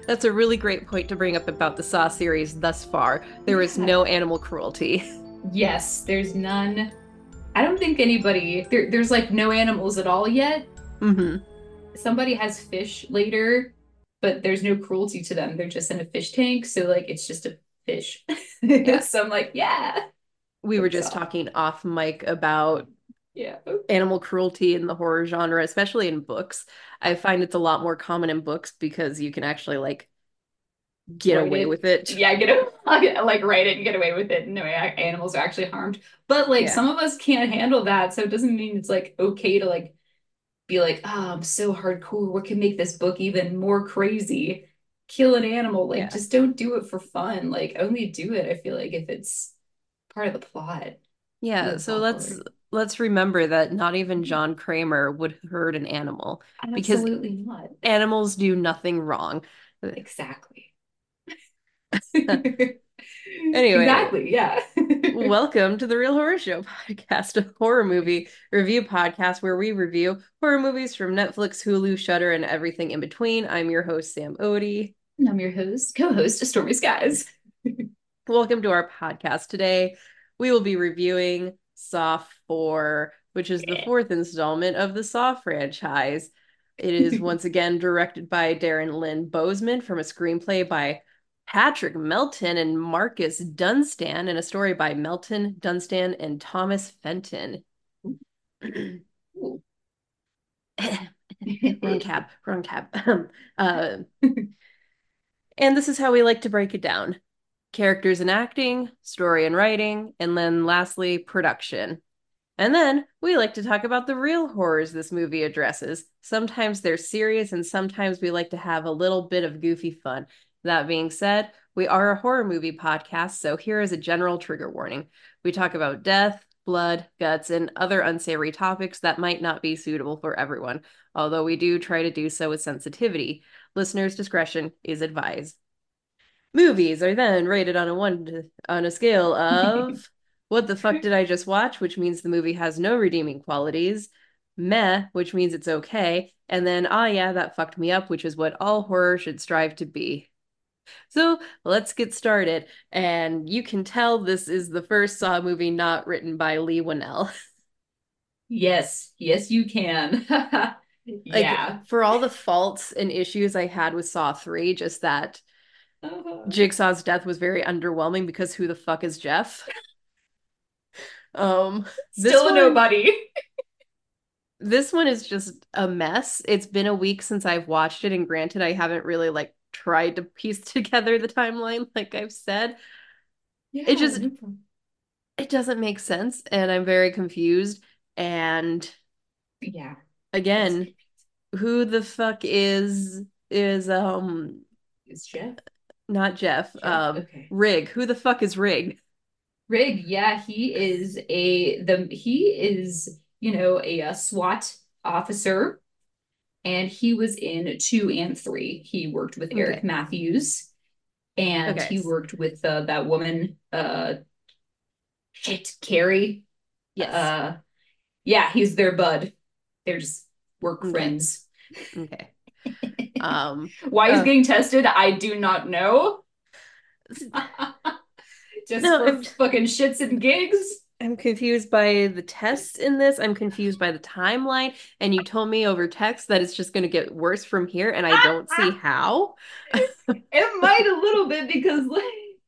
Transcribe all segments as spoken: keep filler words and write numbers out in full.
That's a really great point to bring up about the Saw series thus far. There is Yeah. no animal cruelty. Yes, there's none. I don't think anybody there, there's like no animals at all yet. hmm Somebody has fish later, but there's no cruelty to them. They're just in a fish tank, so like it's just a fish. Yeah. So I'm like, yeah, We were it's just soft. talking off mic about Yeah. animal cruelty in the horror genre, especially in books. I find it's a lot more common in books because you can actually like get Write away it. with it. Yeah, get it. Like write it and get away with it. No animals are actually harmed. But like Yeah. some of us can't handle that, so it doesn't mean it's like okay to like be like, oh, I'm so hardcore. What can make this book even more crazy? Kill an animal. Like, Yeah. just don't do it for fun. Like, only do it, I feel like, if it's part of the plot. Yeah, That's so let's awkward. let's remember that not even John Kramer would hurt an animal because Absolutely not. animals do nothing wrong. Exactly. Anyway, Exactly. Yeah. welcome to the Real Horror Show podcast, a horror movie review podcast where we review horror movies from Netflix, Hulu, Shudder, and everything in between. I'm your host, Sam Odie. And I'm your host, co-host of Stormy Skies. Welcome to our podcast. Today, we will be reviewing Saw four, which is the fourth installment of the Saw franchise. It is once again directed by Darren Lynn Bousman from a screenplay by Patrick Melton and Marcus Dunstan, and a story by Melton, Dunstan, and Thomas Fenton. wrong cab, wrong cab. uh, and this is how we like to break it down: characters and acting, story and writing, and then lastly, production. And then we like to talk about the real horrors this movie addresses. Sometimes they're serious, and sometimes we like to have a little bit of goofy fun. That being said, we are a horror movie podcast, so here is a general trigger warning. We talk about death, blood, guts, and other unsavory topics that might not be suitable for everyone, although we do try to do so with sensitivity. Listeners' discretion is advised. Movies are then rated on a one to, on a scale of what the fuck did I just watch, which means the movie has no redeeming qualities, meh, which means it's okay, and then ah yeah, that fucked me up, which is what all horror should strive to be. So let's get started. And you can tell this is the first Saw movie not written by Lee Winnell. Yes, yes, you can. Like, Yeah. for all the faults and issues I had with Saw three, just that Uh, Jigsaw's death was very underwhelming because who the fuck is Jeff? Um, this Still a one, nobody. this one is just a mess. It's been a week since I've watched it, and granted, I haven't really like tried to piece together the timeline, like I've said. It Yeah, just no problem. it doesn't make sense, and I'm very confused. And Yeah, it's again, who the fuck is is um it's Jeff. not Jeff, Jeff. um Okay. Rig? Who the fuck is Rig? Rig, yeah, he is a the he is, you know, a, uh SWAT officer, and he was in two and three. He worked with Eric Okay, Matthews, and okay, he worked with uh, that woman, uh, shit, Carrie. yes, Uh, yeah, he's their bud. They're just work okay, friends. okay. Um, Why he's uh, getting tested, I do not know. Just no, for I'm fucking shits and gigs. I'm confused by the tests in this. I'm confused by the timeline. And you told me over text that it's just going to get worse from here, and I don't see how. It might a little bit because like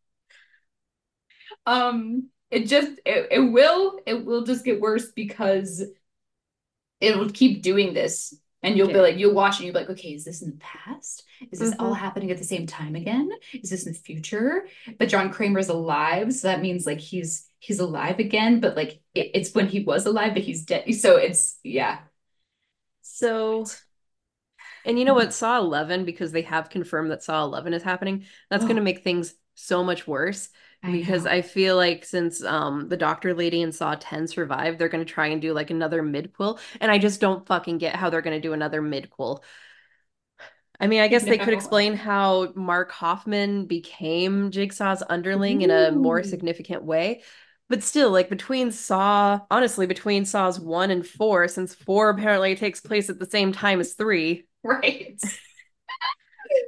um it just it, it will it will just get worse because it'll keep doing this, and you'll be Okay. like you'll watch and you'll be like, okay, is this in the past? Is this all hmm happening at the same time again? Is this in the future? But John Kramer's alive, so that means like he's he's alive again, but like Yeah. it, it's when he was alive, but he's dead. So it's yeah. So, and you know what? Saw eleven, because they have confirmed that Saw eleven is happening, that's going to Oh, make things so much worse I because know. I feel like since um the doctor lady in Saw ten survived, they're going to try and do like another midquel, and I just don't fucking get how they're going to do another midquel. I mean, I I guess they could know. explain how Mark Hoffman became Jigsaw's underling in a more Ooh, significant way. But still, like between Saw, honestly, between Saws one and four, since four apparently takes place at the same time as three, right.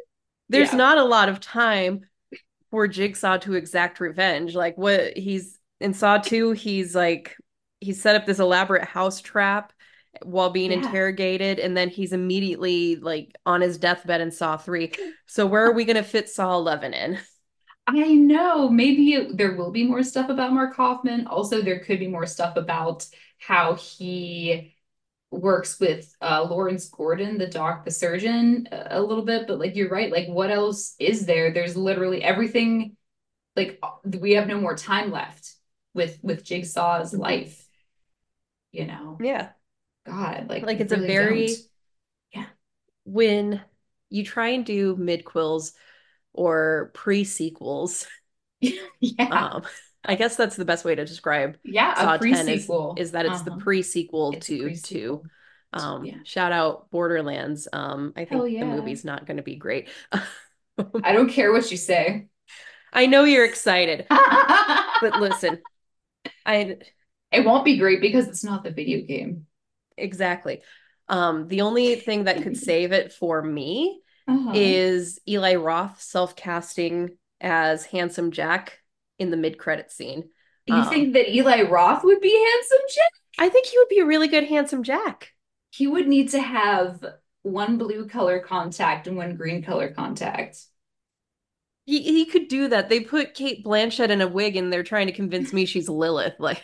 there's Yeah. not a lot of time for Jigsaw to exact revenge. Like what he's in Saw two, he's like he set up this elaborate house trap while being Yeah. interrogated, and then he's immediately like on his deathbed in Saw three. So where are we gonna fit Saw eleven in? I know. Maybe it, there will be more stuff about Mark Hoffman. Also, there could be more stuff about how he works with uh, Lawrence Gordon, the doc, the surgeon, a, a little bit. But like you're right. Like what else is there? There's literally everything. Like we have no more time left with with Jigsaw's Mhm. life. You know, Yeah. God, like Like we it's a really don't. very Yeah. when you try and do midquels or pre-sequels, Yeah. um, I guess that's the best way to describe Yeah. A Saw ten is pre-sequel. is that it's the Uh-huh. pre-sequel It's a to two. pre-sequel. Um, Yeah. shout out Borderlands. Um, I Hell think the yeah. movie's not going to be great. I don't care what you say. I know you're excited, but listen, I It won't be great because it's not the video game. exactly. Um, the only thing that could save it for me Uh-huh. is Eli Roth self-casting as Handsome Jack in the mid-credit scene. You Um, think that Eli Roth would be handsome, Jack? I think he would be a really good Handsome Jack. He would need to have one blue color contact and one green color contact. He he could do that. They put Kate Blanchett in a wig and they're trying to convince me she's Lilith, like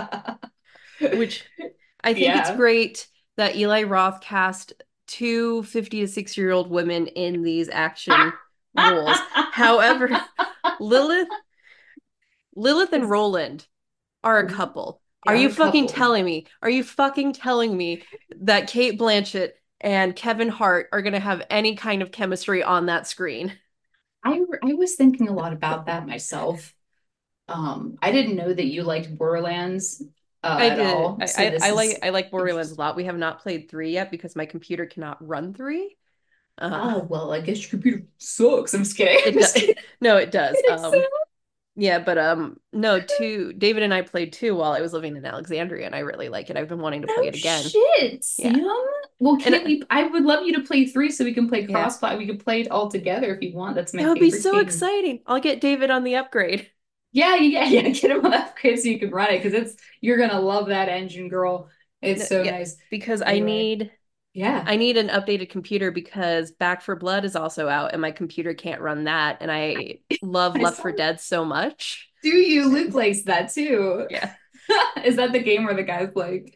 which I think it's Yeah. great that Eli Roth cast two fifty to sixty year old women in these action roles. However, Lilith Lilith and Is- Roland are a couple. They Are are you a fucking couple. telling me? Are you fucking telling me that Kate Blanchett and Kevin Hart are going to have any kind of chemistry on that screen? I I was thinking a lot about that myself. Um, I didn't know that you liked Borderlands uh, I at did. all, so I, I this I like is I like Borderlands a interesting. lot. We have not played three yet because my computer cannot run three. Uh, Oh, well, I guess your computer sucks. I'm just kidding. I'm it just does. kidding. No, it I'm does. kidding, Um, Sam. yeah, but um, no, two. David and I played two while I was living in Alexandria, and I really like it. I've been wanting to No play it again. shit, Yeah, Sam. Well, and can't uh, we? I would love you to play three so we can play yeah, crossplay. We could play it all together if you want. That's my that would be favorite so game. exciting. I'll get David on the upgrade. Yeah, yeah, yeah. Get him on that upgrade so you can run it because it's you're gonna love that engine, girl. No, It's so yeah, nice. because I Anyway, need yeah. I need an updated computer because Back for Blood is also out, and my computer can't run that. And I love I Left saw. for Dead so much. Do you? Luke likes that too. Yeah, Is that the game where the guy's like,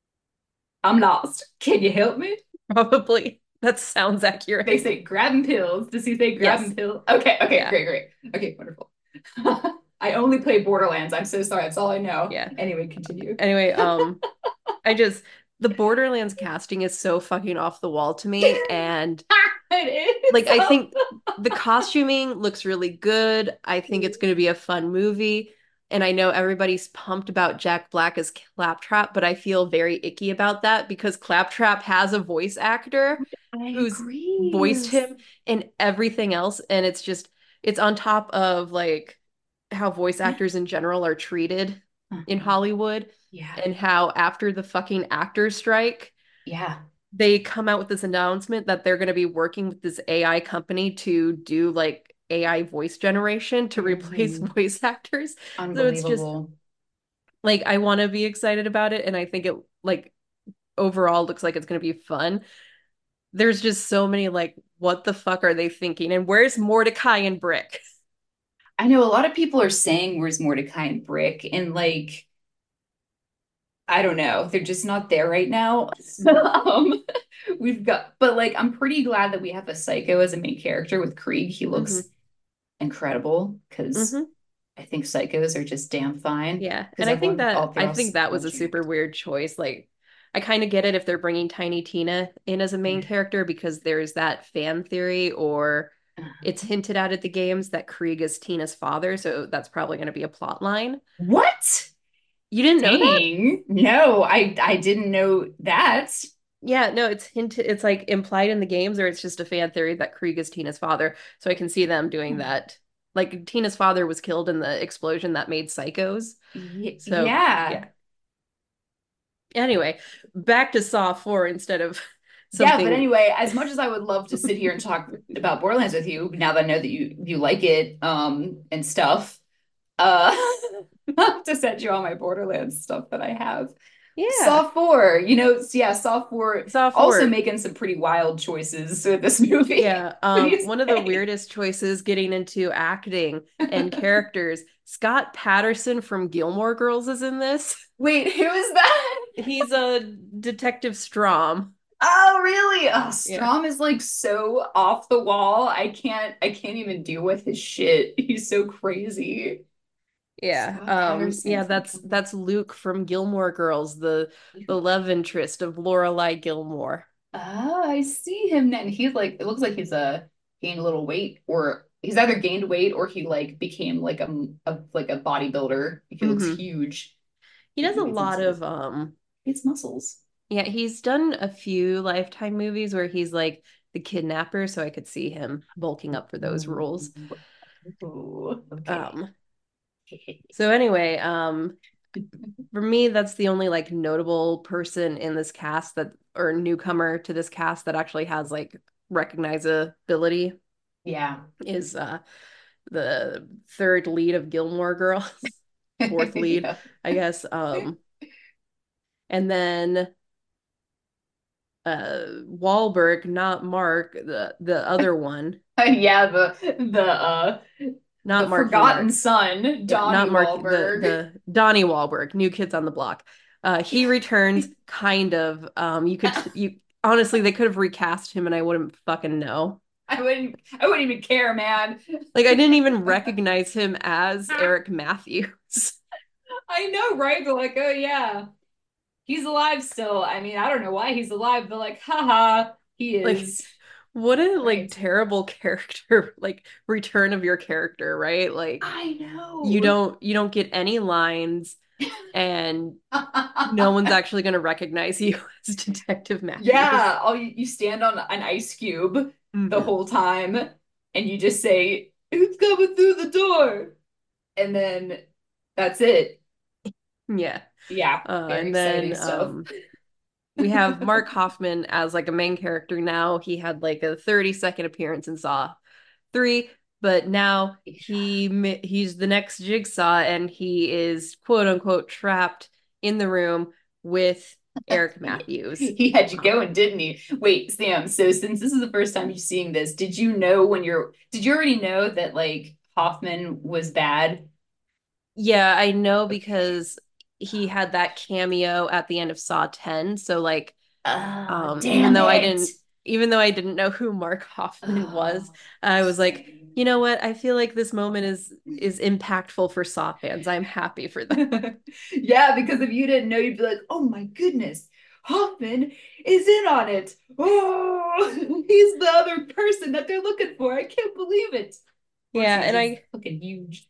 I'm lost. Can you help me? probably. That sounds They accurate. say grabbing pills. Does he say Yes. grabbing pills? Okay, okay, Yeah. great, great. Okay, wonderful. I only play Borderlands. I'm so sorry. That's all I know. Yeah. Anyway, continue. Anyway, um, I just the Borderlands casting is so fucking off the wall to me, and It like I is. think the costuming looks really good. I think it's going to be a fun movie. And I know everybody's pumped about Jack Black as Claptrap, but I feel very icky about that because Claptrap has a voice actor I who's voiced agree. him in everything else. And it's just, it's on top of like how voice Yeah. actors in general are treated in Uh-huh. Hollywood Yeah. and how after the fucking actors strike, Yeah. they come out with this announcement that they're going to be working with this A I company to do like A I voice generation to replace Mhm. voice actors. So it's just Unbelievable. like I want to be excited about it and I think it like overall looks like it's going to be fun. There's just so many like what the fuck are they thinking and where's Mordecai and Brick? I know a lot of people are saying where's Mordecai and Brick, and like, I don't know, they're just not there right now. um, we've got, but like, I'm pretty glad that we have a Psycho as a main character with Krieg. He Mm-hmm. looks incredible because Mm-hmm. I think psychos are just damn fine Yeah. because And I think everyone, that all they're I all think that was a spongy super actors. weird choice. Like I kind of get it if they're bringing Tiny Tina in as a main Yeah. character because there's that fan theory or it's Uh-huh. hinted at at the games that Krieg is Tina's father, so that's probably going to be a plot line. What? You didn't know that? Dang. No, I I didn't know that. Yeah, no, it's hinted it's like implied in the games or it's just a fan theory that Krieg is Tina's father. So I can see them doing that. Like Tina's father was killed in the explosion that made Psychos. Y- So, yeah. yeah. Anyway, back to Saw four instead of Yeah, but something. anyway, as much as I would love to sit here and talk about Borderlands with you, now that I know that you you like it um and stuff, uh I'll have to send you all my Borderlands stuff that I have. Yeah. Saw four, you know, yeah, Saw four Saw also four. making some pretty wild choices with this movie. Yeah, What do um, you one of the say? weirdest choices getting into acting and characters. Scott Patterson from Gilmore Girls is in this. Wait, who is that? He's a Detective Strom. Oh, really? Oh, Yeah. Strom is like so off the wall. I can't I can't even deal with his shit. He's so crazy. Yeah. Scott Um, Patterson yeah, from that's Gilmore. that's Luke from Gilmore Girls, the the love interest of Lorelai Gilmore. Oh, I see him now. And he's like, it looks like he's uh gained a little weight, or he's either gained weight or he like became like a, a like a bodybuilder. He looks Hmm. huge. He He does a needs lot muscles. of um He needs muscles. yeah, he's done a few Lifetime movies where he's like the kidnapper, so I could see him bulking up for those Ooh. roles. Ooh, okay. Um, so anyway, um for me, that's the only like notable person in this cast that or newcomer to this cast that actually has like recognizability Yeah. is uh the third lead of Gilmore Girls, fourth lead, Yeah. I guess. Um, and then uh Wahlberg, not Mark, the the other one, Yeah, the the uh not the Marky forgotten Mark. son, Yeah, Donnie not Mark, the Wahlberg. the Donnie Wahlberg, New Kids on the Block. Uh, he returns kind of. Um, you could you honestly they could have recast him and I wouldn't fucking know. I wouldn't I wouldn't even care, man. Like I didn't even recognize him as Eric Matthews. I know, right? They're like, oh yeah, he's alive still. I mean, I don't know why he's alive, but like, haha, he Like is. what a like Right. terrible character, like return of your character, right? Like I you know. don't you don't get any lines and no one's actually going to recognize you as Detective Matthews. Yeah, all you, you stand on an ice cube the Hmm. whole time and you just say, "Who's coming through the door?" And then that's it. Yeah. Yeah, Uh, very and exciting then stuff. um, we have Mark Hoffman as like a main character now. He had like a thirty second appearance in Saw three, but now he he's the next Jigsaw and he is quote unquote trapped in the room with Eric Matthews. He had you Um, going, didn't he? Wait, Sam, so since this is the first time you're seeing this, did you know when you're, did you already know that like Hoffman was bad? yeah, I know Okay. because he had that cameo at the end of Saw ten. So like Oh, Um, even damn though I it. didn't, even though I didn't know who Mark Hoffman was, Oh, I was like, same. you know what? I feel like this moment is is impactful for Saw fans. I'm happy for that. Yeah, because if you didn't know, you'd be like, oh my goodness, Hoffman is in on it. Oh, he's the other person that they're looking for. I can't believe it. Of course, Yeah, he's and just I fucking huge.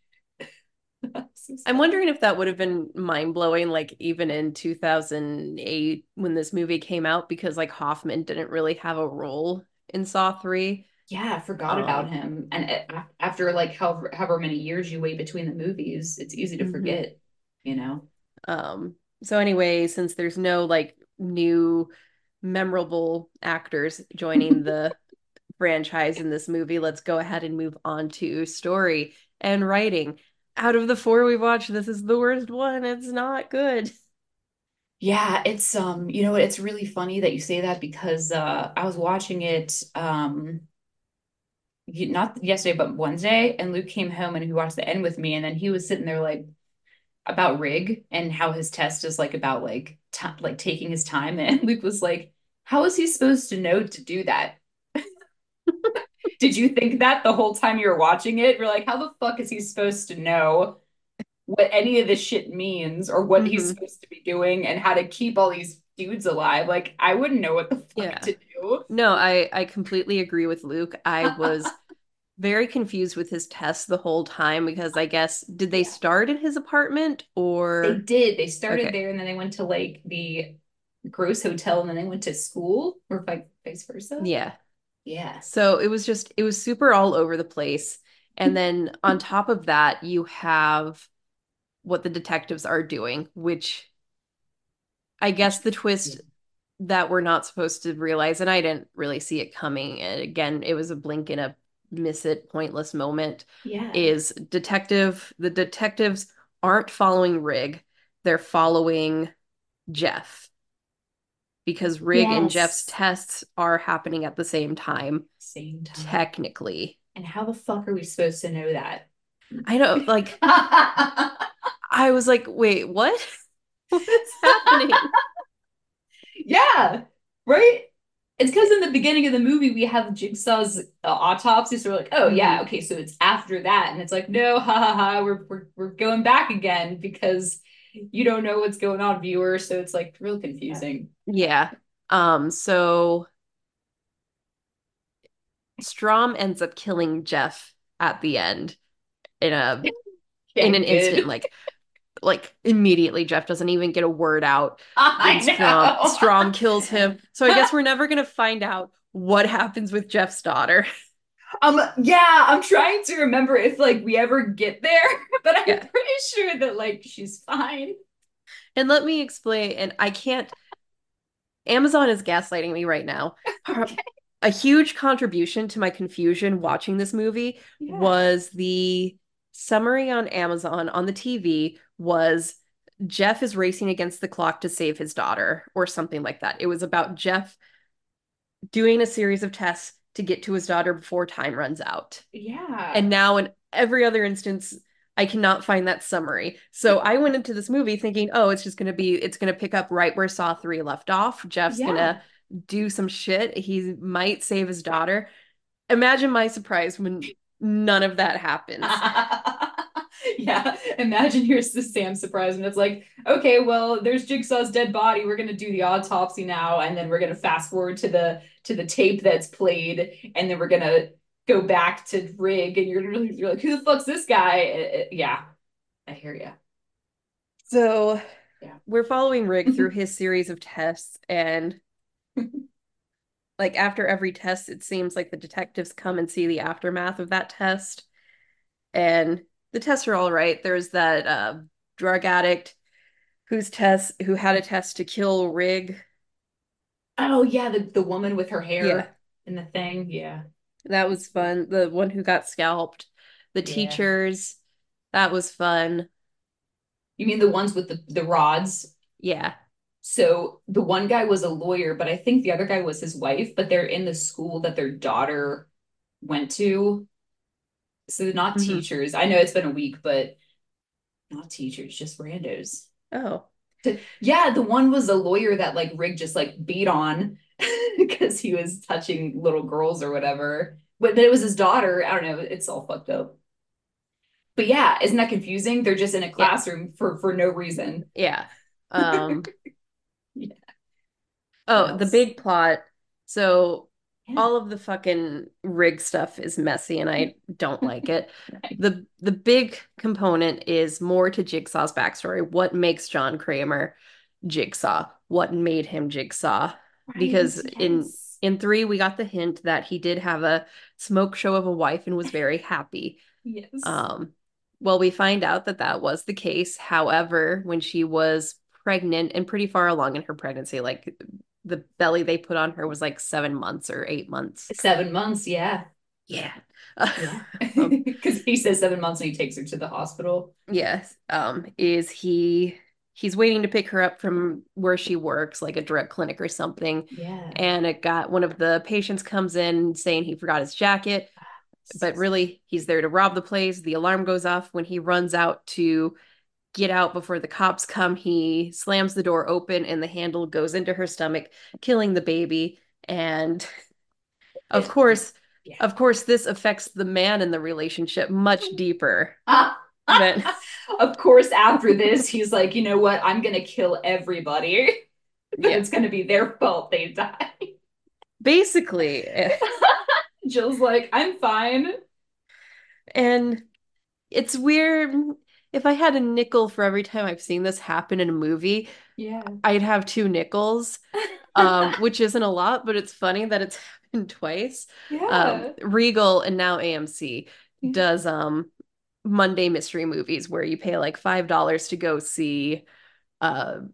So I'm sad. wondering if that would have been mind-blowing, like even in two thousand eight when this movie came out, because like Hoffman didn't really have a role in Saw three. Yeah, I forgot about Um, him. And it, after like however, however many years you wait between the movies, it's easy to mhm. forget, you know? Um, so anyway, since there's no like new memorable actors joining the franchise in this movie, let's go ahead and move on to story and writing. Out of the four we've watched, this is the worst one. It's not good. Yeah, it's um, you know what, it's really funny that you say that because uh I was watching it um y- not yesterday but Wednesday, and Luke came home and he watched the end with me, and then he was sitting there like about Rig and how his test is like about like t like taking his time, and Luke was like, how is he supposed to know to do that? Did you think that the whole time you were watching it? You're like, how the fuck is he supposed to know what any of this shit means or what he's Hmm. supposed to be doing and how to keep all these dudes alive? Like, I wouldn't know what the fuck Yeah. to do. No, I I completely agree with Luke. I was very confused with his test the whole time because I guess did they Yeah. start in his apartment They or did. They started okay. there and then they went to like the Gross Hotel and then they went to school or like vice versa. Yeah. Yeah. So it was just it was super all over the place. And then on top of that, you have what the detectives are doing, which I guess Which, the yeah. twist that we're not supposed to realize, and I didn't really see it coming. And again, it was a blink and a miss it, pointless moment. Yeah. Is detective the detectives aren't following Rig, they're following Jeff because Rig and Jeff's Yes. tests are happening at the same time, Same time. technically. And how the fuck are we supposed to know that? I know, like, I was like, wait, what? What is happening? Yeah, right? It's because in the beginning of the movie we have Jigsaw's uh, autopsy, so we're like, oh yeah, Mhm. okay, so it's after that, and it's like, no, ha ha ha, we're we're we're going back again because you don't know what's going on, viewer. So it's like real confusing. Yeah. Um, so Strom ends up killing Jeff at the end in a in Okay, an instant, good. like like immediately. Jeff doesn't even get a word out. And I Strom Strom kills know. him. So I guess we're never gonna find out what happens with Jeff's daughter. Um, yeah, I'm trying to remember if like we ever get there, but I'm Yeah. pretty sure that like she's fine. And let me explain, and I can't Amazon is gaslighting me right now. Her- Okay. a huge contribution to my confusion watching this movie Yeah. was the summary on Amazon on the T V was Jeff is racing against the clock to save his daughter or something like that. It was about Jeff doing a series of tests to get to his daughter before time runs out. And Yeah. now in every other instance, I cannot find that summary. So I went into this movie thinking, oh, it's just going to be, it's going to pick up right where Saw three left off. Jeff's going Yeah. to do some shit. He might save his daughter. Imagine my surprise when none of that happens. Yeah, imagine here's the Sam surprise, and it's like, okay, well, there's Jigsaw's dead body. We're gonna do the autopsy now, and then we're gonna fast forward to the to the tape that's played, and then we're gonna go back to Rig, and you're really you're like, who the fuck's this guy? Uh, uh, yeah, I hear you. So Yeah. we're following Rig through his series of tests, and like after every test, it seems like the detectives come and see the aftermath of that test. And the tests are all right. There's that uh, drug addict whose test who had a test to kill Rig. Oh yeah, the the woman with her Yeah, hair and the thing. Yeah, that was that's cool. fun. The one who got scalped, the Yeah. teachers, that was fun. You mean the ones with the the rods? Yeah. So the one guy was a lawyer, but I think the other guy was his wife, but they're in the school that their daughter went to. So they're not Hmm. teachers. I know it's been a week, but not teachers, just randos. Oh, Yeah, the one was a lawyer that like Rig just like beat on because he was touching little girls or whatever. But it was his daughter. I don't know. It's all fucked up. But yeah, isn't that confusing? They're just in a yeah, classroom for for no reason. yeah. Um, Yeah. What oh, the else? big plot. So Yeah. all of the fucking Rig stuff is messy and I don't like it. Right. The the big component is more to Jigsaw's backstory. What makes John Kramer Jigsaw? What made him Jigsaw? Right. Because in Yes. in three we got the hint that he did have a smoke show of a wife and was very happy. Yes. Um, well, we find out that that was the case. However, when she was pregnant and pretty far along in her pregnancy, like the belly they put on her was like seven months or eight months. Seven months. Yeah. Yeah. Yeah. um, Because he says seven months and he takes her to the hospital. yes. Um, is he he's waiting to pick her up from where she works, like a direct clinic or something. Yeah. And it got one of the patients comes in saying he forgot his jacket, So but really he's there to rob the place. The alarm goes off when he runs out to get out before the cops come. He slams the door open and the handle goes into her stomach, killing the baby. And of it, course, yeah. of course, this affects the man in the relationship much deeper Ah, than, of course, after this, he's like, you know what? I'm gonna kill everybody, but yeah, it's gonna be their fault they die. basically. Jill's like, I'm fine. And it's weird. If I had a nickel for every time I've seen this happen in a movie, Yeah. I'd have two nickels, um, which isn't a lot, but it's funny that it's happened twice. Um, Yeah. Regal and now A M C does um Monday mystery movies where you pay like five dollars to go see uh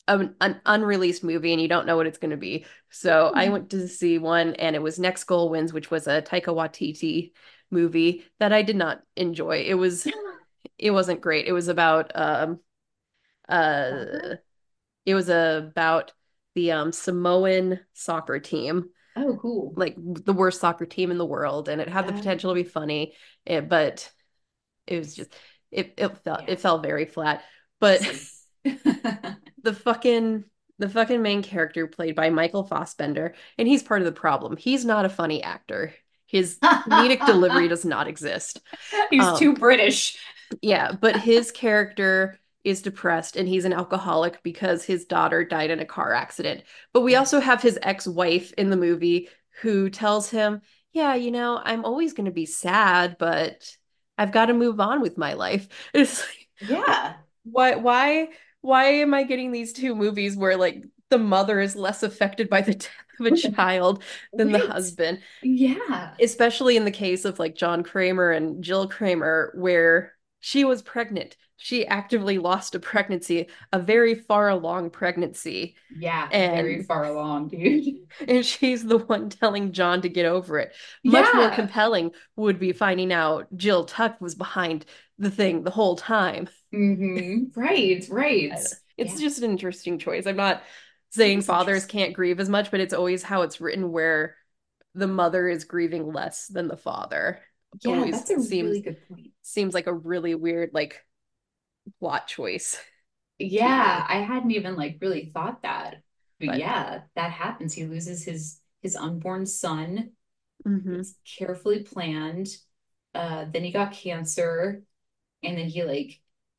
an, an unreleased movie and you don't know what it's going to be. So I went to see one and it was Next Goal Wins, which was a Taika Waititi movie that I did not enjoy. It was it wasn't great. It was about um Soccer? uh it was about the um Samoan soccer team, Oh, cool. like the worst soccer team in the world, and it had the Uh, potential to be funny, it, but it was just it it felt yeah, it fell very flat. But same. the fucking the fucking main character played by Michael Fassbender, and he's part of the problem. He's not a funny actor. His comedic delivery does not exist. He's Um, too British. yeah, but his character is depressed and he's an alcoholic because his daughter died in a car accident. But we Yeah. also have his ex-wife in the movie who tells him, "Yeah, you know, I'm always going to be sad, but I've got to move on with my life." It's like, Yeah. why why why am I getting these two movies where like the mother is less affected by the death of a child than the Right. husband? Yeah. Especially in the case of like John Kramer and Jill Kramer, where she was pregnant. She actively lost a pregnancy, a very far along pregnancy, Yeah. Very and far along, dude. and she's the one telling John to get over it. Much more Yeah. compelling would be finding out Jill Tuck was behind the thing the whole time. Hmm. Right. Right. It's Yeah. just an interesting choice. I'm not It saying is fathers interesting. can't grieve as much, but it's always how it's written where the mother is grieving less than the father. Yeah, Always that's a seems really good point. seems like a really weird like plot choice to Yeah, me. I hadn't even like really thought that. But But yeah, that happens. He loses his his unborn son. mhm, It's carefully planned. Uh, then he got cancer, and then he like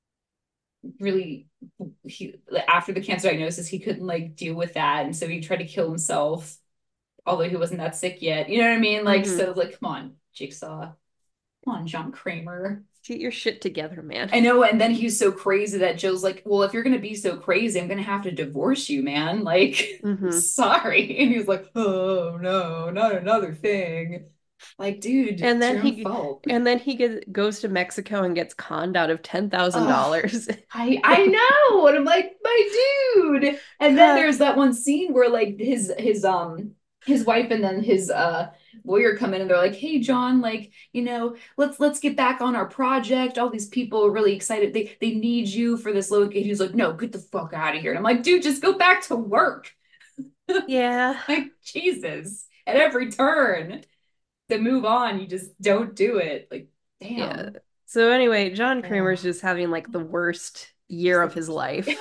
really he after the cancer diagnosis, he couldn't like deal with that, and so he tried to kill himself, although he wasn't that sick yet. You know what I mean? Like, mhm. so like, come on, Jigsaw, come on, John Kramer. Get your shit together, man. I know, and then he's so crazy that Jill's like, "Well, if you're gonna be so crazy, I'm gonna have to divorce you, man. Like, Mhm. sorry." And he's like, "Oh no, not another thing." Like, dude, And it's then your own he fault. and then he get, goes to Mexico and gets conned out of ten thousand Oh, dollars. I I know, and I'm like, my dude. And then God, there's that one scene where like his his um his wife and then his uh lawyer come in and they're like, "Hey John, like, you know, let's let's get back on our project. All these people are really excited. They they need you for this location." He's like, "No, get the fuck out of here." And I'm like, "Dude, just go back to work." yeah, Like, Jesus. At every turn to move on, you just don't do it. Like, yeah. damn. So anyway, John Kramer's Oh, just having like the worst year just the of his worst. life.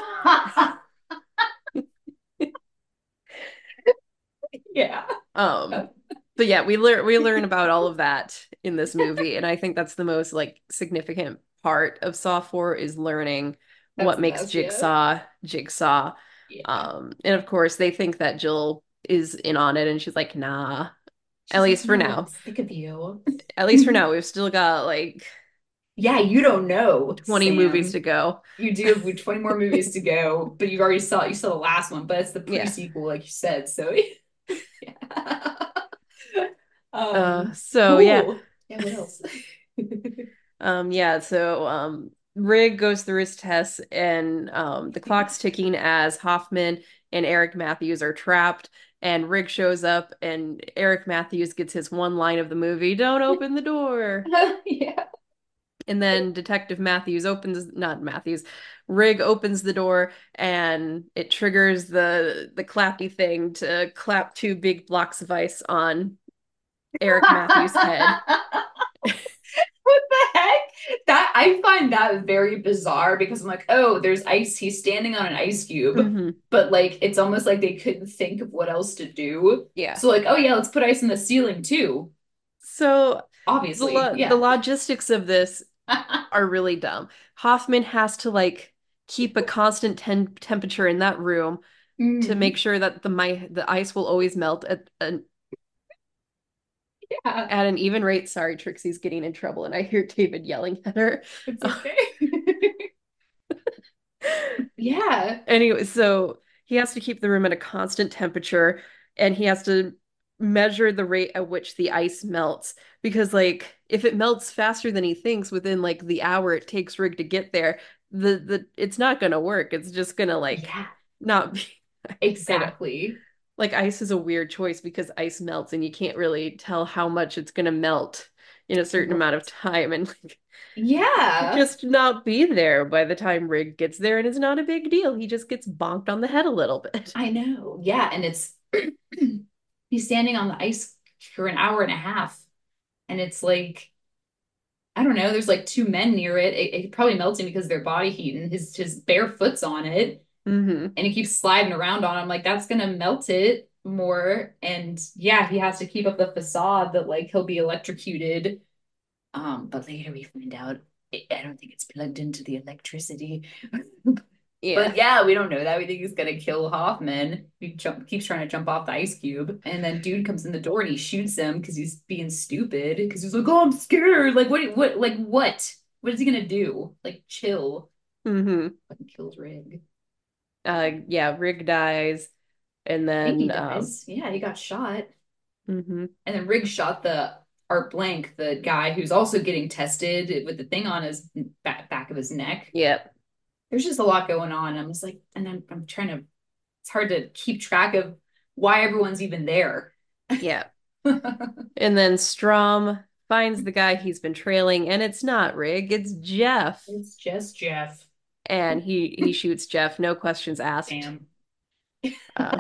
Yeah. Um, but yeah, we learn we learn about all of that in this movie, and I think that's the most like significant part of Saw four is learning That's what the makes best, yeah. Jigsaw Jigsaw. Yeah. Um, and of course, they think that Jill is in on it, and she's like, "Nah." At She's like, least for no, now. it's thick of you. At least for now, we've still got like Yeah, you don't know, twenty movies Sam. to go. You do have twenty more movies to go, but you've already saw you saw the last one, but it's the Yeah. pre-sequel, like you said. So yeah. Uh, Um, so yeah. cool. Yeah, what else? Um, yeah, so um Rig goes through his tests and um the clock's ticking as Hoffman and Eric Matthews are trapped and Rig shows up and Eric Matthews gets his one line of the movie, "Don't open the door." Yeah. And then Detective Matthews opens, not Matthews, Rig opens the door and it triggers the the clappy thing to clap two big blocks of ice on Eric Matthews' head. What the heck? That I find that very bizarre because I'm like, oh, there's ice. He's standing on an ice cube, Hmm. but like it's almost like they couldn't think of what else to do. Yeah. So like, oh yeah, let's put ice in the ceiling too. So the Obviously, lo the yeah. logistics of this are really dumb. Hoffman has to like keep a constant ten temperature in that room to make Mm, sure that the my the ice will always melt at an yeah, at an even rate. Sorry, Trixie's getting in trouble, and I hear David yelling at her. it's okay. Yeah, Anyway, so he has to keep the room at a constant temperature, and he has to measure the rate at which the ice melts because like if it melts faster than he thinks within like the hour it takes Rig to get there, the the it's not gonna work. It's just gonna like yeah. not be. I know. Exactly. Like ice is a weird choice because ice melts and you can't really tell how much it's going to melt in a certain amount of Right. time and like Yeah, just not be there by the time Rig gets there and it's not a big deal. He just gets bonked on the head a little bit. I know. Yeah, and it's he's standing on the ice for an hour and a half, and it's like I don't know. There's like two men near it. It, it probably melting because of their body heat, and his his bare foot's on it, Hmm. and he keeps sliding around on him. Like that's gonna melt it more. And yeah, he has to keep up the facade that like he'll be electrocuted. Um, but later we find out I I don't think it's plugged into the electricity. But Yeah. yeah, we don't know that. We think he's gonna kill Hoffman. He jump, keeps trying to jump off the ice cube, and then dude comes in the door and he shoots him because he's being stupid. Because he's like, "Oh, I'm scared." Like, what? What? Like, what? What is he gonna do? Like, chill. Hmm. Fucking kills Rig. Uh Um, yeah, Rig dies and I think he then um dies. Yeah, he got shot, mhm. and then Rig shot the Art Blank, the guy who's also getting tested with the thing on his back, back of his neck. Yep. There's just a lot going on. I'm just like, and I'm I'm trying to it's hard to keep track of why everyone's even there. Yeah. And then Strom finds the guy he's been trailing, and it's not Rig, it's Jeff. It's just Jeff. And he he shoots Jeff, no questions asked. Damn. Uh,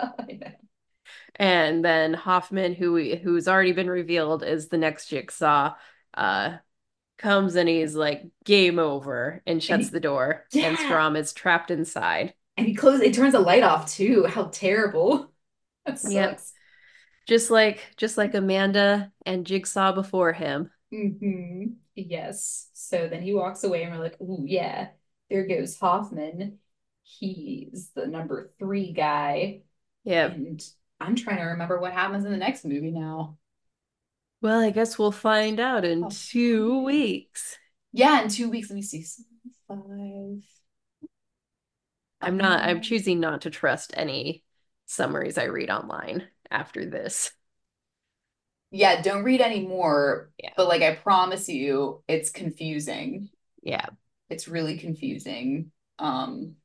and then Hoffman, who who's already been revealed is the next Jigsaw, uh, comes and he's like, "Game over," and And shuts he, the door. And yeah. Strom is trapped inside. And he closes, it turns the light off too. How terrible. That Yep, sucks. just like just like Amanda and Jigsaw before him. Hmm. Yes. So then he walks away and we're like, ooh, yeah, there goes Hoffman. He's the number three guy. Yep. And I'm trying to remember what happens in the next movie now. Well, I guess we'll find out in Oh, two weeks. yeah, in two weeks. Let me see. Five. I'm not, I'm Um, choosing not to trust any summaries I read online after this. yeah, don't read anymore, Yeah. but like I promise you, it's confusing. Yeah. It's really confusing. Um,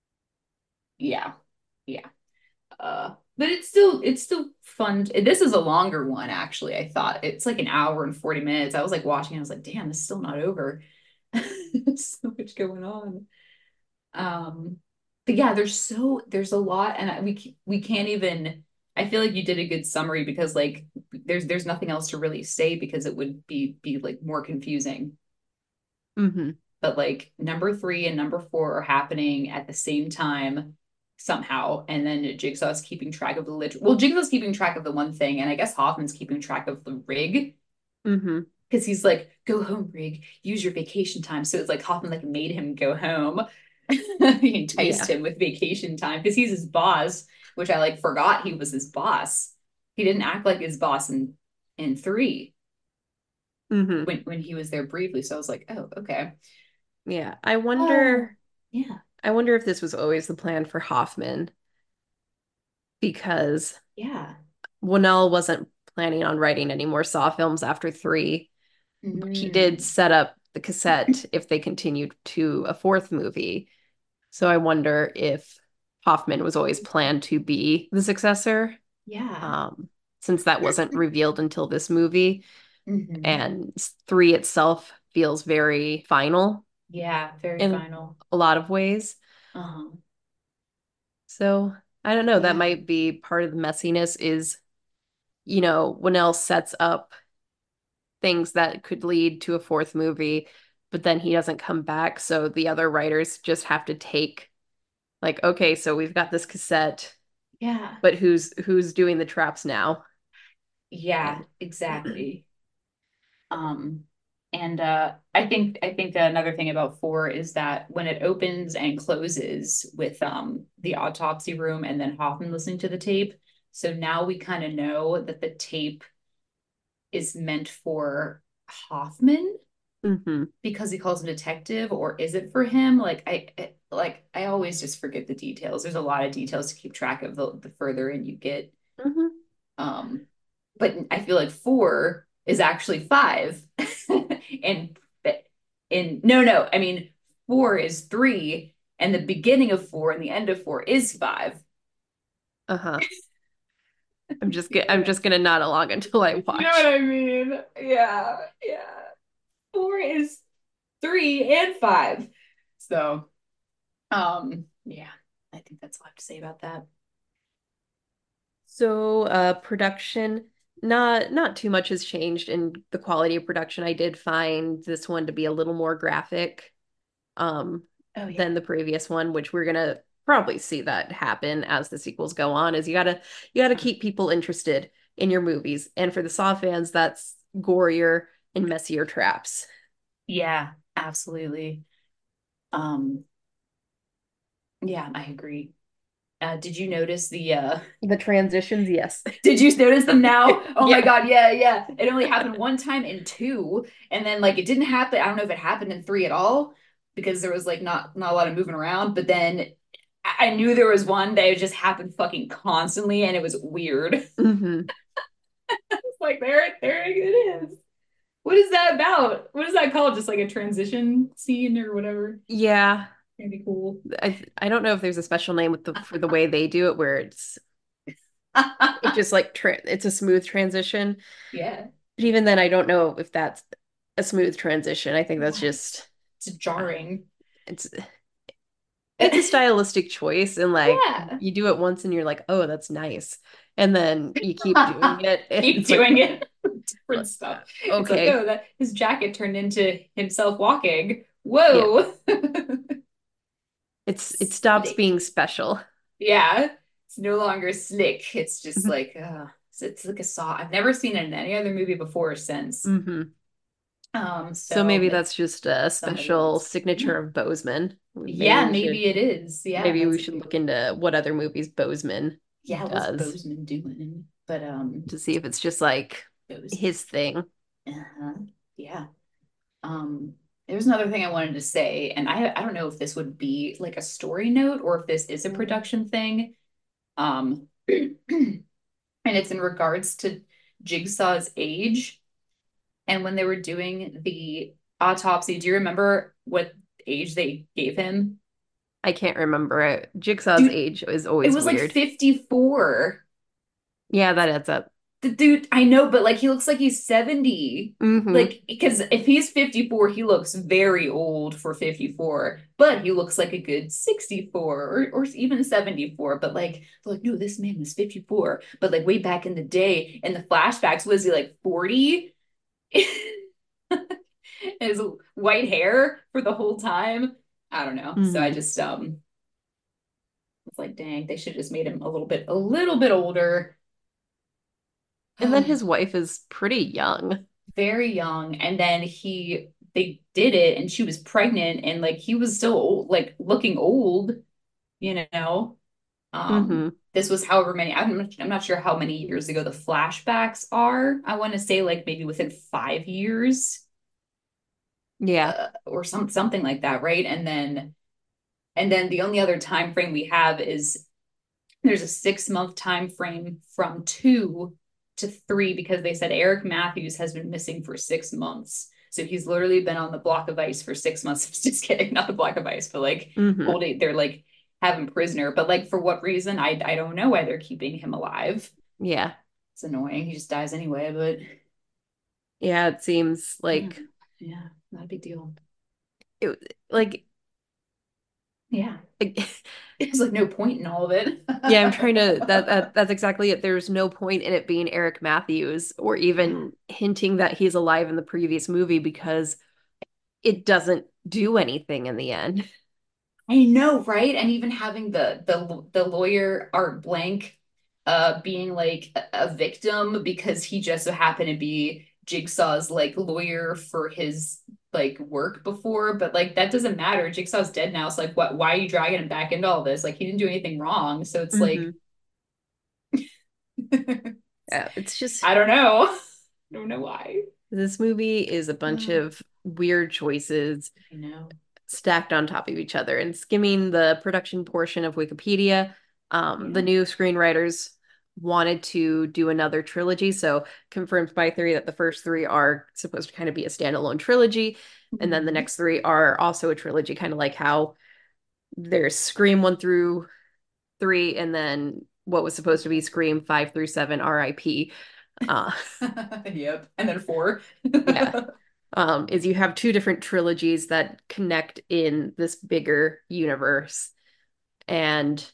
yeah, yeah. Uh, but it's still it's still fun. This is a longer one, actually. I thought it's like an hour and forty minutes. I was like watching, I was like, damn, this is still not over. There's so much going on. Um, but yeah, there's so there's a lot, and I, we we can't even. I feel like you did a good summary because like there's there's nothing else to really say because it would be be like more confusing. Hmm. But like number three and number four are happening at the same time somehow, and then Jigsaw's keeping track of the lit. Well, Jigsaw's keeping track of the one thing, and I guess Hoffman's keeping track of the rig Hmm. because he's like, "Go home, rig. Use your vacation time." So it's like Hoffman like made him go home. He enticed Yeah. him with vacation time because he's his boss, which I like forgot he was his boss. He didn't act like his boss in in three Hmm. when when he was there briefly. So I was like, "Oh, okay." Yeah. I Oh, wonder, yeah, I wonder if this was always the plan for Hoffman because yeah. Winnell wasn't planning on writing any more Saw films after three, but he did Mm. set up the cassette if they continued to a fourth movie. So I wonder if Hoffman was always planned to be the successor, Yeah. um, since that wasn't revealed until this movie. Hmm. And three itself feels very final Yeah, very in final. a lot of ways. Uh-huh. So I don't know. That Yeah. might be part of the messiness is, you know, Winnell sets up things that could lead to a fourth movie, but then he doesn't come back. So the other writers just have to take like, okay, so we've got this cassette, Yeah. but who's who's doing the traps now? Yeah, And exactly. Um, and uh I think I think another thing about four is that when it opens and closes with um the autopsy room and then Hoffman listening to the tape, so now we kind of know that the tape is meant for Hoffman hmm. because he calls him detective, or is it for him? Like I, I like I always just forget the details. There's a lot of details to keep track of the, the further in you get. Hmm. Um, but I feel like four is actually five. And in no, no, I mean four is three and the beginning of four and the end of four is five. Uh-huh. I'm just get I'm just gonna nod along until I You know what watch. I mean? Yeah, yeah. Four is three and five. So, um, yeah, I think that's all I have to say about that. So, uh, production, not not too much has changed in the quality of production. I did find this one to be a little more graphic, um, Oh yeah. than the previous one, which we're gonna probably see that happen as the sequels go on, is you gotta you gotta keep people interested in your movies. And for the Saw fans, that's gorier and messier traps. Yeah, absolutely. Um, yeah, I agree. Uh, did you notice the uh The transitions, yes. did you notice them now? Oh my Yeah. God, yeah, yeah. It only happened one time in two, and then like it didn't happen. I don't know if it happened in three at all because there was like not not a lot of moving around, but then I I knew there was one that it just happened fucking constantly and it was weird. Hmm. It's like there there it is. What is that about? What is that called? Just like a transition scene or whatever? Yeah. Maybe cool. I I don't know if there's a special name with the for the way they do it where it's it just like tra it's a smooth transition. Yeah. But even then, I don't know if that's a smooth transition. I think that's Yeah. just It's uh, jarring. it's it's a stylistic choice, and like Yeah. you do it once and you're like, oh, that's nice. And then you keep doing it, and Keep it's like, doing it. Different stuff. It's like, okay, oh, that his jacket turned into himself walking. yeah, Whoa. it's it stops Slick. being special. Yeah. It's no longer slick. It's just like, uh, it's, it's like a saw. I've never seen it in any other movie before or since. Hmm. Um, So so maybe if that's just a somebody special wants, signature yeah. of Bozeman. Maybe Yeah, we should maybe it is. Yeah, maybe we that's a should good. look into what other movies Bozeman Yeah, what's does Bozeman doing? But um, to see if it's just like Bozeman. his thing. Uh-huh. Yeah. Um, there's another thing I wanted to say, and I I don't know if this would be like a story note or if this is a production thing. Um, and it's in regards to Jigsaw's age and when they were doing the autopsy. Do you remember what age they gave him? I can't remember it. Jigsaw's Dude, age is it always was like weird. fifty-four. Yeah, that adds up. The dude, I know, but like he looks like he's seventy. Hmm. Like, because if he's fifty-four, he looks very old for fifty-four, but he looks like a good sixty-four or, or even seventy-four. But like, like, no, this man was fifty-four. But like way back in the day, in the flashbacks, was he like forty? His white hair for the whole time. I don't know. So I Hmm. just um was like, dang, they should have just made him a little bit, a little bit older. And then his wife is pretty young. Very young, and then he they did it and she was pregnant and like he was still old, like looking old, you know. um Hmm. this was however many, I'm not, I'm not sure how many years ago the flashbacks are. I want to say like maybe within five years, Yeah. uh, or some something like that, right? And then and then the only other time frame we have is there's a six month time frame from two to three because they said Eric Matthews has been missing for six months. So he's literally been on the block of ice for six months. Just kidding, not the block of ice, but like Hmm. holding, they're like have him prisoner. But like for what reason? I I don't know why they're keeping him alive. Yeah. It's annoying. He just dies anyway, but Yeah, it seems yeah, like yeah, not a big deal. it like Yeah. There's like no point in all of it. yeah, I'm trying to that, that that's exactly it. There's no point in it being Eric Matthews or Yeah. even hinting that he's alive in the previous movie because it doesn't do anything in the end. I know, right? And even having the the the lawyer Art Blank uh being like a, a victim because he just so happened to be Jigsaw's like lawyer for his like work before, but like that doesn't matter. Jigsaw's dead now. So like what why are you dragging him back into all this? Like he didn't do anything wrong. So it's like Hmm. Yeah, it's just I don't know. I don't know why. this movie is a bunch Oh, of weird choices I know. stacked on top of each other. And skimming the production portion of Wikipedia, um, the Yeah. new screenwriters wanted to do another trilogy. So confirmed by theory that the first three are supposed to kind of be a standalone trilogy. And then the Mhm. next three are also a trilogy, kind of like how there's Scream one through three, and then what was supposed to be Scream five through seven, R I P. Uh, Yep. And then four. yeah. Um, is you have two different trilogies that connect in this bigger universe. And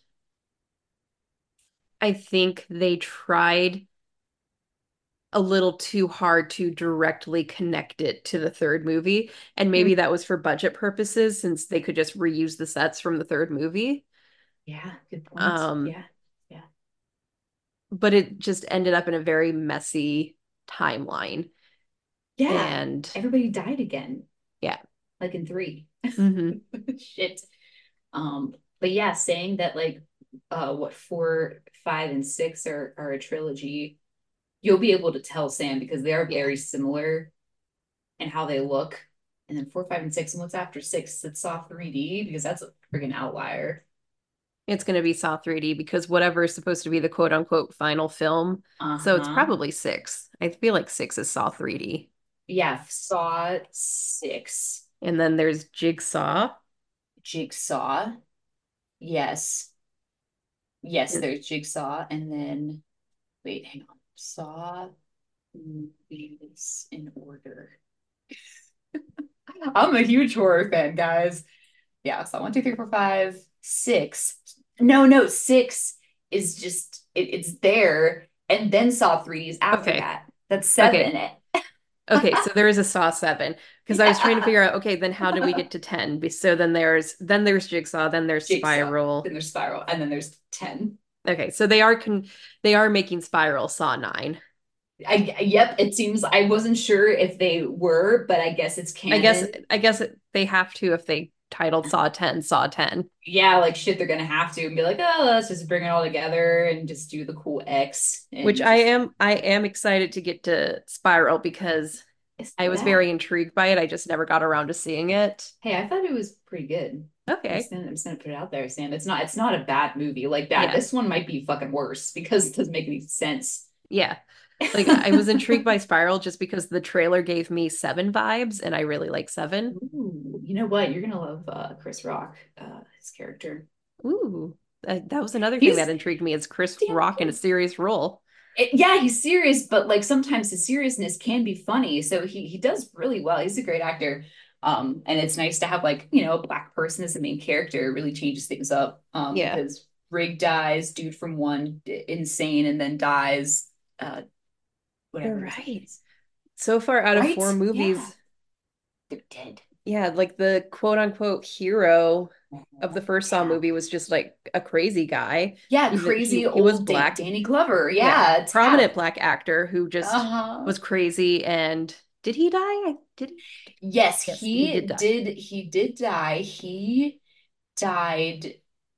I think they tried a little too hard to directly connect it to the third movie. And Mm. maybe that was for budget purposes since they could just reuse the sets from the third movie. Yeah, good point. Um, Yeah. Yeah. but it just ended up in a very messy timeline. Yeah. And Everybody died again, yeah. like in three. Hmm. Shit. Um, but yeah, saying that like uh what four, five, and six are are a trilogy, you'll be able to tell Sam because they are Yeah. very similar in how they look. And then four, five, and six, and what's after six? It's Saw three D because that's a friggin' outlier. It's going to be Saw three D because whatever is supposed to be the quote unquote final film. So it's Uh-huh. probably six. I feel like six is Saw three D. Yeah, Saw six. And then there's Jigsaw. Jigsaw. Yes. Yes, And- there's Jigsaw. And then, wait, hang on. Saw movies in order. I'm a huge horror fan, guys. Yeah, Saw one, two, three, four, five, six. No, no, six is just, it, it's there. And then Saw three is after Okay. that. That's Okay. seven. Okay. So there is a Saw seven because I was trying to Yeah. figure out, okay, then how did we get to ten? Be- So then there's then there's Jigsaw, then there's Jigsaw. Spiral. Then there's Spiral. And then there's ten. Okay. So they are con they are making Spiral Saw nine. I, yep, it seems I wasn't sure if they were, but I guess it's I guess canon. I guess it, they have to if they titled Saw ten Saw ten, Yeah, like shit, they're gonna have to and be like, oh, let's just bring it all together and just do the cool X which and I just am I am excited to get to Spiral because it's I not was bad. very intrigued by it. I just never got around to seeing it. Hey, I thought it was pretty good. I'm Okay. just gonna, I'm just gonna put it out there, Sam. It's not it's not a bad movie like that. Yeah. This one might be fucking worse because it doesn't make any sense. Yeah. Like I was intrigued by Spiral just because the trailer gave me Seven vibes and I really like Seven. Ooh, you know what? You're gonna love uh, Chris Rock, uh, his character. Ooh. That, that was another thing He's that intrigued me is Chris damn Rock in a good. serious role. It, yeah, he's serious, but like sometimes his seriousness can be funny. So he he does really well. He's a great actor. Um, and it's nice to have like, you know, a black person as the main character. It really changes things up. Um, Yeah. because Rig dies, dude from one insane, and then dies, uh, You're whatever his name right. is. So far out of Right? four Yeah, movies, they're dead. yeah, like the quote unquote hero of the first Saw Yeah. movie was just like a crazy guy. Yeah, Even he crazy he was old da black. Danny Glover. Yeah, Yeah, prominent Tap. black actor who just Uh-huh. was crazy. And did he die? I did he? Yes, Yes, he he did die. did. He did die. He died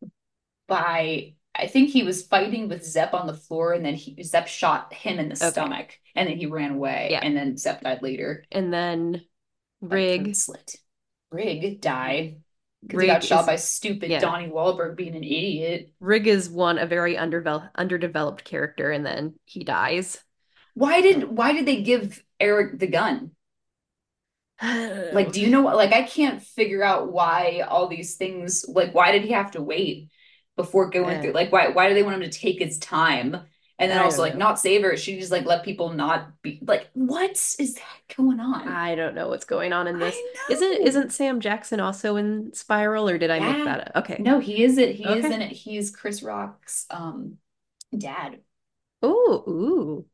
by I think he was fighting with Zepp on the floor, and then he Zepp shot him in the Okay. stomach, and then he ran away, Yeah. and then Zepp died later And then by throat Rig slit. Rig died because he got Rig shot is by stupid yeah. Donnie Wahlberg being an idiot. Rig is one a very underdeveloped underdeveloped character and then he dies. Why did why did they give Eric the gun? Like, do you know what? Like, I can't figure out why all these things. Like, why did he have to wait before going Uh, through? Like, why why do they want him to take his time? And then I also don't like know. not save her. She just like let people not be like, what is that going on? I don't know what's going on in this. I Isn't know. isn't Sam Jackson also in Spiral or did I make Yeah. that up? Okay. No, he is it. He is Okay. in it. He's Chris Rock's um dad. Ooh, ooh,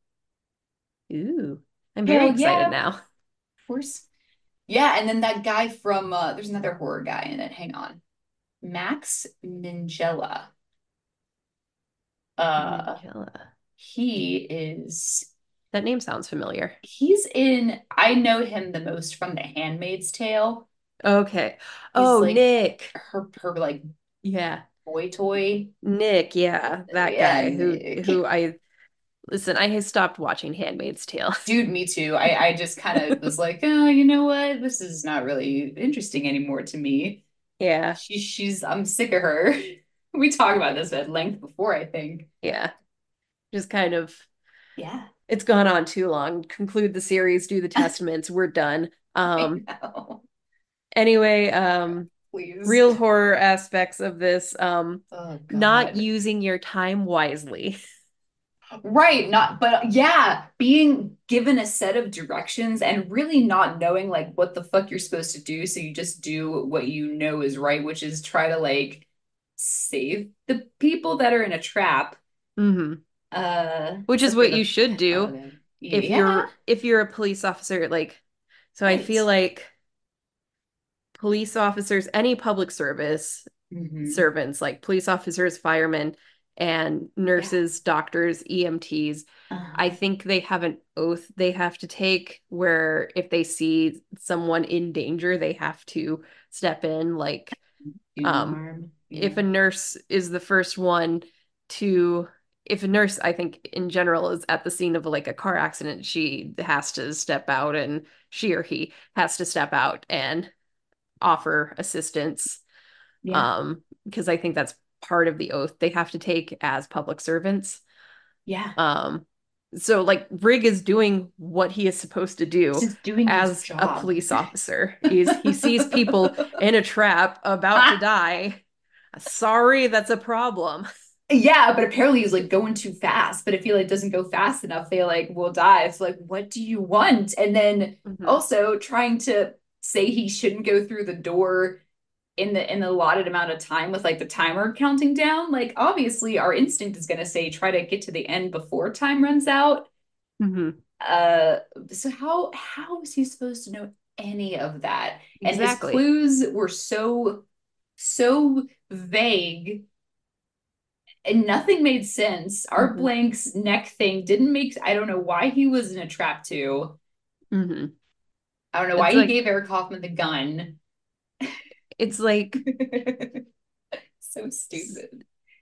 ooh. I'm very Hell excited yeah, of now. course. Yeah, and then that guy from uh there's another horror guy in it. Hang on. Max Minghella. Uh Minghella. he is That name sounds familiar. he's in I know him the most from The Handmaid's Tale. Okay. He's Oh, like Nick. her her like Yeah. boy toy. Nick, yeah, that Yeah, guy who who Nick. I listen, I stopped watching Handmaid's Tale. Dude, me too. I I just kind of was like, oh, you know what? This is not really interesting anymore to me. Yeah. She she's I'm sick of her. We talked about this at length before, I think. Yeah. Just kind of Yeah, it's gone on too long. Conclude the series, do the testaments, we're done. I Um know. anyway, um Please. Real horror aspects of this. Um, Oh not God. using your time wisely. Right, not, but yeah, being given a set of directions and really not knowing like what the fuck you're supposed to do, so you just do what you know is right, which is try to like save the people that are in a trap, Hmm. uh, Which is except for what you the should pet do wagon. if Yeah, you're if you're a police officer. Like, so I right. feel like police officers, any public service Hmm. servants, like police officers, firemen, and Yeah. nurses, doctors, E M Ts, I Uh, think they have an oath they have to take where if they see someone in danger, they have to step in. Like, do no um, harm. if Yeah. a nurse is the first one to, if a nurse, I think in general, is at the scene of like a car accident, she has to step out and she or he has to step out and offer assistance. Yeah. Um, because I think that's part of the oath they have to take as public servants. Yeah. Um, so like Rig is doing what he is supposed to He's do just doing his as a job. police officer. He's he sees people in a trap about to Ah, die. Sorry, that's a problem. yeah, but apparently he's like going too fast. But if he like doesn't go fast enough, they like will die. It's like, what do you want? And then Hmm. also trying to say he shouldn't go through the door in the in the allotted amount of time with like the timer counting down. Like obviously our instinct is gonna say try to get to the end before time runs out. Hmm. Uh, so how how is he supposed to know any of that? And his Exactly. clues were so so vague and nothing made sense. Art Hmm. Blank's neck thing didn't make, I don't know why he was in a trap too. Hmm. I don't know why It's he like gave Eric Hoffman the gun. it's like So stupid.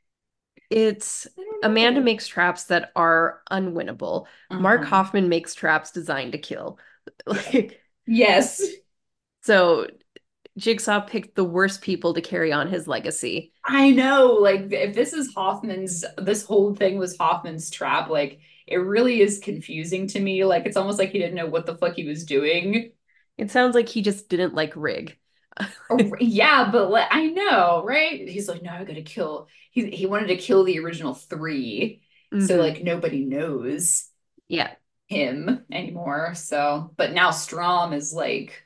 it's I don't Amanda know. makes traps that are unwinnable. Mark Uh-huh. Hoffman makes traps designed to kill. Yeah. Like, Yes. so Jigsaw picked the worst people to carry on his legacy. I know. Like if this is Hoffman's, this whole thing was Hoffman's trap, like it really is confusing to me. Like it's almost like he didn't know what the fuck he was doing. It sounds like he just didn't like Rig. Oh, yeah, but like, I know, right? He's like, no, I gotta kill. He he wanted to kill the original three, so Hmm. like nobody knows Yeah. him anymore. So, but now Strom is like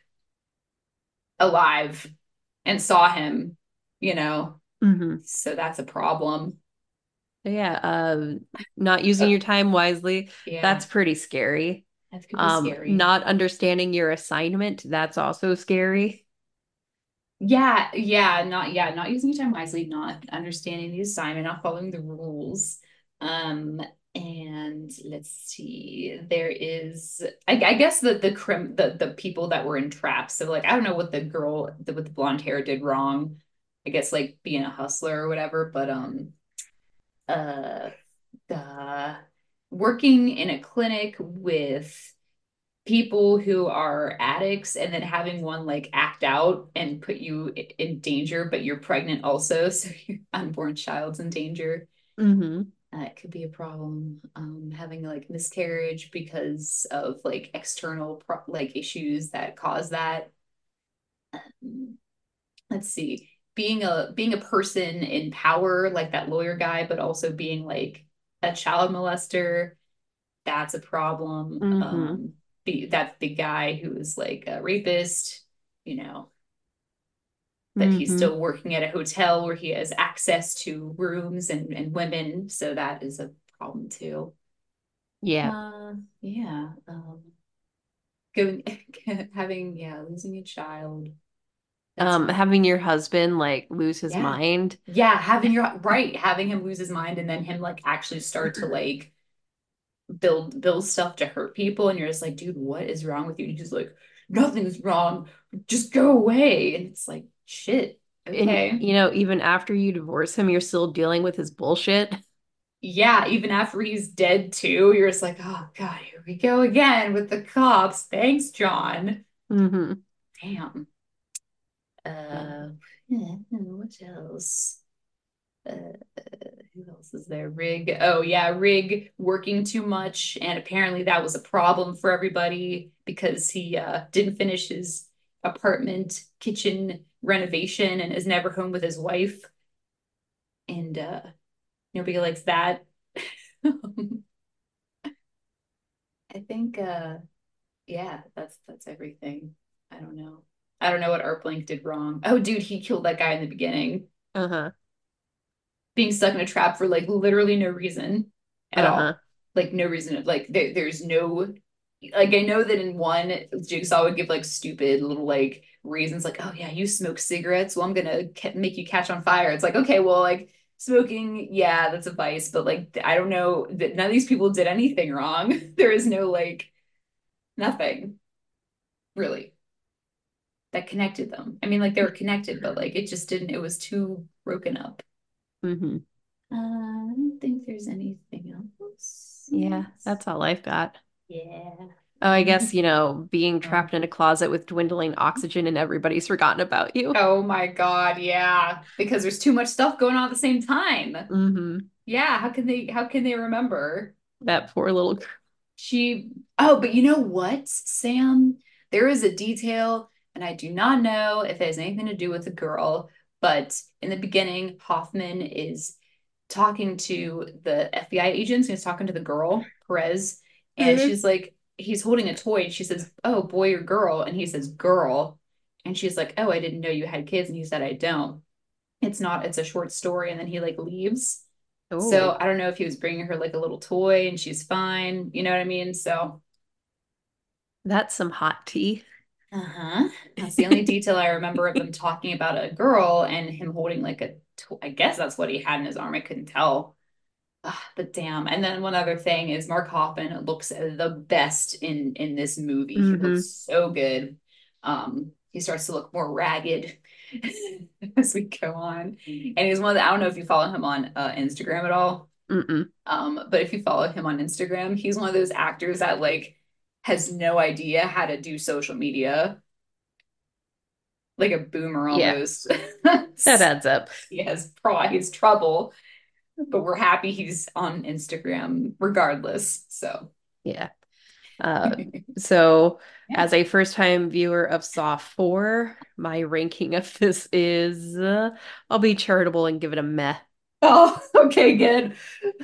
alive and saw him, you know. Hmm. So that's a problem. Yeah. Um, not using Uh, your time wisely, yeah, that's pretty scary. that could be Um, scary. not understanding your assignment, that's also scary. Yeah, yeah, not yeah, not using your time wisely, not understanding the assignment, not following the rules. Um, and let's see, there is, I, I guess the the crim the the people that were in traps. So like, I don't know what the girl the, with the blonde hair did wrong. I guess like being a hustler or whatever, but um, uh, the working in a clinic with people who are addicts and then having one like act out and put you in danger, but you're pregnant also, so your unborn child's in danger. Hmm. Uh, it could be a problem. Um, having like miscarriage because of like external pro- like issues that cause that. Um, let's see, being a being a person in power like that lawyer guy, but also being like a child molester, that's a problem. Hmm. Um, be, that's the guy who is like a rapist, you know, but he's Hmm. still working at a hotel where he has access to rooms and, and women. So that is a problem too. Yeah. Uh, yeah. Um, going, having, yeah, losing a child. That's Um, hard. having your husband like lose his Yeah. mind. Yeah. Having your, right. Having him lose his mind and then him like actually start to like build build stuff to hurt people and you're just like, dude, what is wrong with you? And he's like, nothing's wrong, just go away. And it's like, shit, And okay. you know, even after you divorce him, you're still dealing with his bullshit. Yeah, even after he's dead too, you're just like, oh god, here we go again with the cops. Thanks, John. Hmm. Damn. Um, Uh yeah, what else? Uh, who else is there? Rig. Oh yeah, Rig working too much, and apparently that was a problem for everybody because he uh, didn't finish his apartment kitchen renovation and is never home with his wife. And uh, nobody likes that. I think, uh, yeah, that's that's everything. I don't know. I don't know what Art Blank did wrong. Oh, dude, he killed that guy in the beginning, Uh-huh. being stuck in a trap for like literally no reason at Uh-huh. all. Like no reason. Like there, there's no like I know that in one Jigsaw would give like stupid little like reasons like, oh yeah, you smoke cigarettes, well I'm gonna ca- make you catch on fire. It's like, okay, well like smoking, yeah, that's a vice, but like I don't know that none of these people did anything wrong. There is no like nothing really that connected them. I mean, like they were connected, but like it just didn't, it was too broken up. Mm-hmm. Uh, I don't think there's anything else. Yeah, that's all I've got. Yeah. Oh, I guess, you know, being Oh. trapped in a closet with dwindling oxygen and everybody's forgotten about you. Oh my God, yeah. Because there's too much stuff going on at the same time. Mm-hmm. Yeah, how can they how can they remember? That poor little She Oh, but you know what, Sam? There is a detail, and I do not know if it has anything to do with the girl, but in the beginning, Hoffman is talking to the F B I agents, and he's talking to the girl, Perez, and girl. she's like, he's holding a toy, and she says, "Oh, boy or girl?" And he says, "Girl." And she's like, "Oh, I didn't know you had kids." And he said, "I don't. It's not, it's a short story." And then he like leaves. So Oh, I don't know if he was bringing her like a little toy and she's fine. You know what I mean? So, that's some hot tea. uh-huh. That's the only detail I remember of them talking about a girl and him holding like a to- I guess that's what he had in his arm. I couldn't tell. Ah, but damn. And then one other thing is Mark Hoffman looks the best in in this movie. He looks Mm-hmm. so good. Um, he starts to look more ragged as we go on. And he's one of the, I don't know if you follow him on uh, Instagram at all. Mm-mm. Um, but if you follow him on Instagram, he's one of those actors that like has no idea how to do social media, like a boomer Yeah, almost. that adds up. He has pro he's trouble, but we're happy he's on Instagram regardless. So Yeah. Uh, so yeah. as a first-time viewer of Saw four, my ranking of this is uh, I'll be charitable and give it a meh. Oh, okay, good.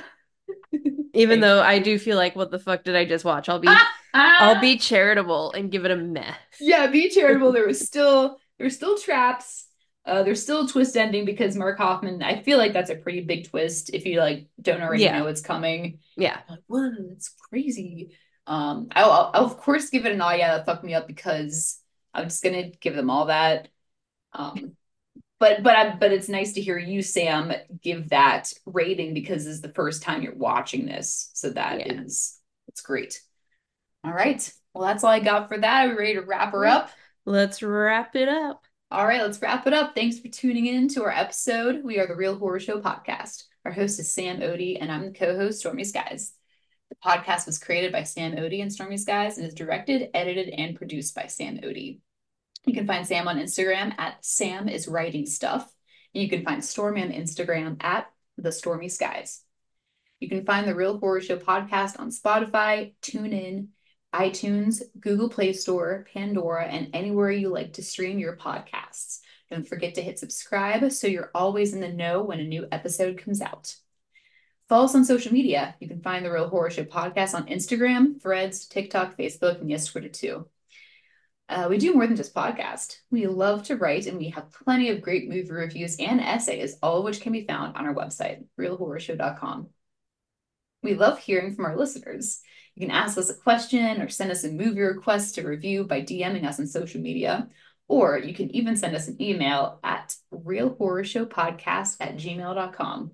Even Thank though I you. do feel like, what the fuck did I just watch? I'll be Ah, I'll ah. be charitable and give it a meh. Yeah, be charitable. There was still there's still traps. Uh, there's still a twist ending because Mark Hoffman, I feel like that's a pretty big twist if you like don't already Yeah, know it's coming. yeah. Like, whoa, that's crazy. Um, I'll, I'll, I'll of course give it an all. Yeah, that fucked me up because I'm just gonna give them all that. Um, but but I, but it's nice to hear you, Sam, give that rating because this is the first time you're watching this, so that Yeah. is it's great. All right, well that's all I got for that. Are we ready to wrap her up? Let's wrap it up. All right, let's wrap it up. Thanks for tuning in to our episode. We are the Real Horror Show podcast. Our host is Sam Odie, and I'm the co-host, Stormy Skies. The podcast was created by Sam Odie and Stormy Skies and is directed, edited, and produced by Sam Odie. You can find Sam on Instagram at Sam is Writing Stuff. And you can find Stormy on Instagram at The Stormy Skies. You can find the Real Horror Show podcast on Spotify, TuneIn, iTunes, Google Play Store, Pandora, and anywhere you like to stream your podcasts. Don't forget to hit subscribe so you're always in the know when a new episode comes out. Follow us on social media. You can find the Real Horror Show podcast on Instagram, Threads, TikTok, Facebook, and yes, Twitter too. Uh, we do more than just podcast. We love to write, and we have plenty of great movie reviews and essays, all of which can be found on our website, real horror show dot com. We love hearing from our listeners. You can ask us a question or send us a movie request to review by DMing us on social media, or you can even send us an email at real horror show podcast at gmail dot com.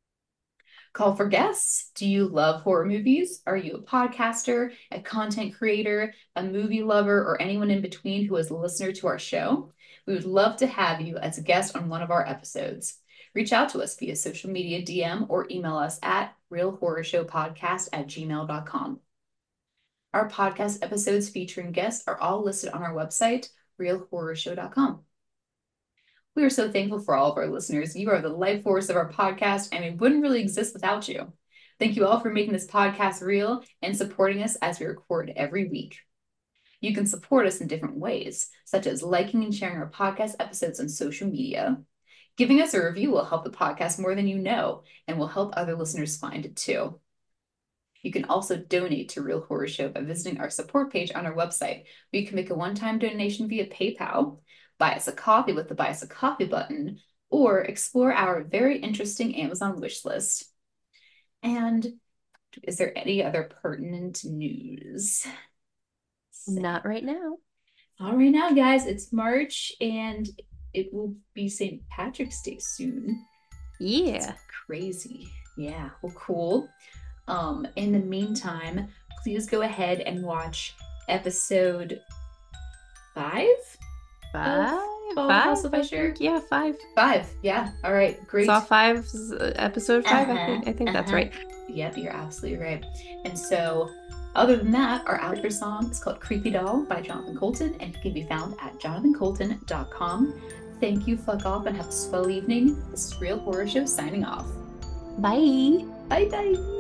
Call for guests. Do you love horror movies? Are you a podcaster, a content creator, a movie lover, or anyone in between who is a listener to our show? We would love to have you as a guest on one of our episodes. Reach out to us via social media D M or email us at real horror show podcast at gmail dot com. Our podcast episodes featuring guests are all listed on our website, real horror show dot com. We are so thankful for all of our listeners. You are the life force of our podcast, and we wouldn't really exist without you. Thank you all for making this podcast real and supporting us as we record every week. You can support us in different ways, such as liking and sharing our podcast episodes on social media. Giving us a review will help the podcast more than you know, and will help other listeners find it too. You can also donate to Real Horror Show by visiting our support page on our website, where you can make a one-time donation via PayPal, buy us a coffee with the Buy Us a Coffee button, or explore our very interesting Amazon wish list. And is there any other pertinent news? Not right now. All right now, guys, it's March and it will be Saint Patrick's Day soon. Yeah. It's crazy. Yeah, well, cool. Um, in the meantime, please go ahead and watch episode five? Five? Of Five? House of Usher? Yeah, five. Five, yeah. All right, great. Saw five, episode five. Uh-huh, I think I think uh-huh. that's right. Yep, you're absolutely right. And so, other than that, our outro song is called Creepy Doll by Jonathan Coulton, and it can be found at jonathan coulton dot com. Thank you, fuck off, and have a swell evening. This is Real Horror Show signing off. Bye. Bye bye.